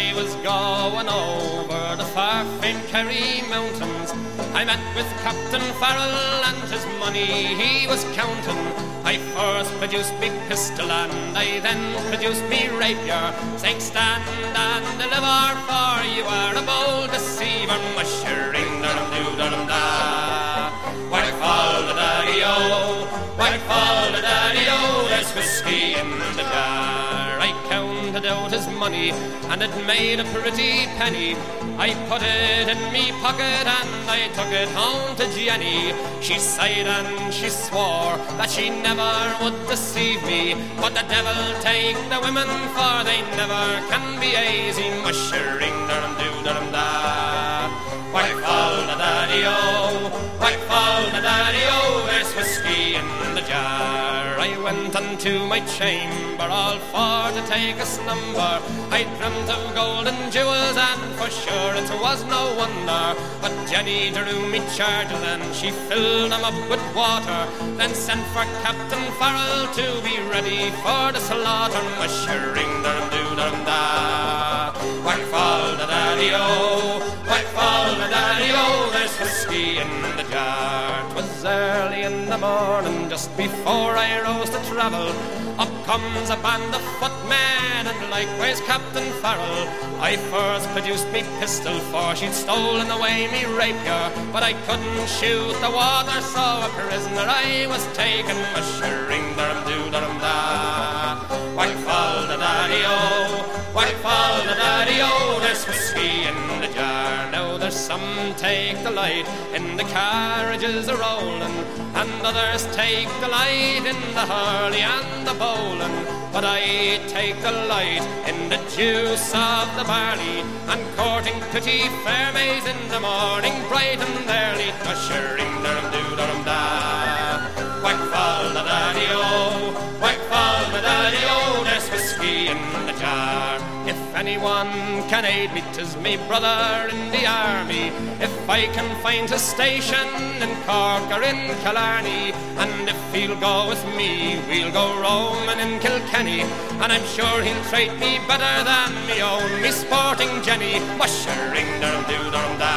I was going over the far famed Kerry Mountains, I met with Captain Farrell and his money he was counting. I first produced me pistol and I then produced me rapier, saying stand and deliver, for you are a bold deceiver. Mushering dum-doo-dum-da, whack fall the daddy-o, whack fall the daddy-o, there's whiskey in the jar. I counted out his money and it made a pretty penny. I put it in me pocket and I took it home to Jenny. She sighed and she swore that she never would deceive me, but the devil take the women, for they never can be easy. Mushering dum-doo-dum-da, whack fall the daddy-o, whack fall the daddy-o, there's whiskey in the jar. I went unto my chamber all for to take a slumber. I dreamt of gold and jewels, and for sure it was no wonder. But Jenny drew me charges and she filled them up with water, then sent for Captain Farrell to be ready for the slaughter. Mushering dum-doo-dum-da, whack fall the daddy-o, whack fall the daddy-o, there's whiskey in the jar. 'Twas early in the morning, just before I rose to travel. Up comes a band of footmen and likewise Captain Farrell. I first produced me pistol, for she'd stolen away me rapier, but I couldn't shoot the water, so a prisoner I was taken. Mushering dum-doo-dum-da, whack fall the daddy-o, whack fall the daddy-o, there's whiskey in the jar. Now there's some take delight in the carriages a-rolling, and others take delight in the hurley and the bowling, but I take delight in the juice of the barley, and courting pretty fair maids in the morning bright and early. Mushering dum-doo-dum-da, whack fall the daddy-o, whack fall the daddy-o, there's whiskey in the jar. If anyone can aid me, 'tis me brother in the army. If I can find a station in Cork or in Killarney, and if he'll go with me, we'll go roaming in Kilkenny, and I'm sure he'll treat me better than me own, me sporting Jenny. Mushering dum-doo-dum-da,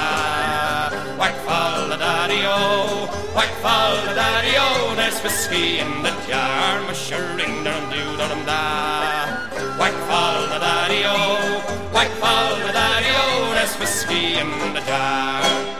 whack fall the daddy-o, whack fall the daddy-o, there's whiskey in the jar. Mushering dum-doo-dum-da, whack fall the daddy-o, whack fall the daddy-o, there's whiskey in the jar.